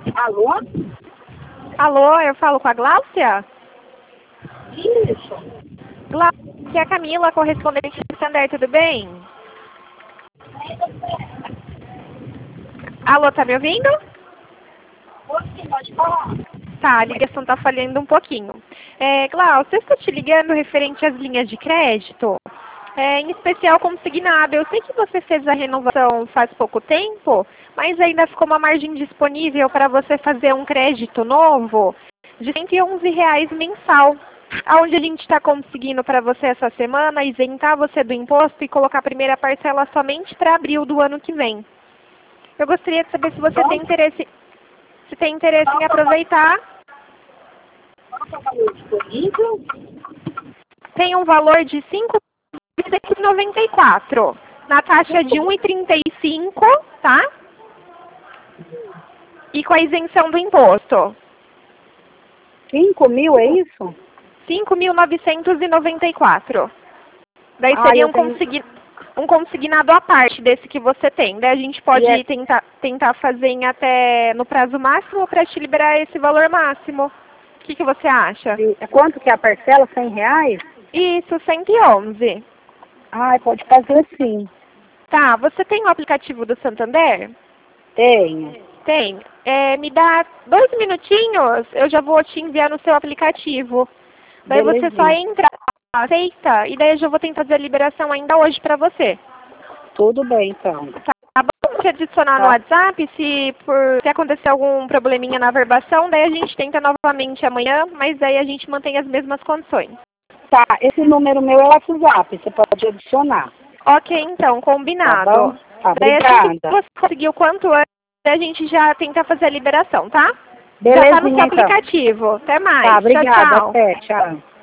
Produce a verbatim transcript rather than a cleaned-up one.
Alô? Alô, eu falo com a Gláucia? Isso. Gláucia, aqui é a Camila, correspondente do Santander, tudo bem? Alô, tá me ouvindo? Você pode falar? Tá, a ligação tá falhando um pouquinho. É, Gláucia, eu estou te ligando referente às linhas de crédito, é, em especial consignado. Eu sei que você fez a renovação faz pouco tempo, mas ainda ficou uma margem disponível para você fazer um crédito novo de cento e onze reais mensal, onde a gente está conseguindo para você essa semana isentar você do imposto e colocar a primeira parcela somente para abril do ano que vem. Eu gostaria de saber se você tem interesse, se tem interesse em aproveitar. Qual é o valor disponível? Tem um valor de cinco mil seiscentos e noventa e quatro na taxa de um vírgula trinta e cinco, tá? E com a isenção do imposto. Cinco mil, é isso? cinco mil novecentos e noventa e quatro. Daí Ah, seria eu um, tenho... consign... um consignado à parte desse que você tem. Daí a gente pode E é- tentar, tentar fazer em até no prazo máximo para te liberar esse valor máximo. O que, que você acha? e- é quanto que é a parcela? Cem reais? Isso, cento e onze. Ah, pode fazer sim. Tá, você tem o aplicativo do Santander? Tenho. Tem. É, me dá dois minutinhos, eu já vou te enviar no seu aplicativo. Daí você só Belezinha. entra, aceita, e daí eu já vou tentar fazer a liberação ainda hoje pra você. Tudo bem, então. Tá bom? Te adicionar no Tá. WhatsApp, se, por, se acontecer algum probleminha na verbação, daí a gente tenta novamente amanhã, mas daí a gente mantém as mesmas condições. Tá, esse número meu é WhatsApp, você pode adicionar. Ok, então, Tá combinado. bom? Tá, Daí assim que obrigada. você conseguir o quanto antes, a gente já tenta fazer a liberação, tá? Já tá no seu Belezinha, então. aplicativo. Até Tá, mais. Tchau, obrigada. tchau. Até, tchau.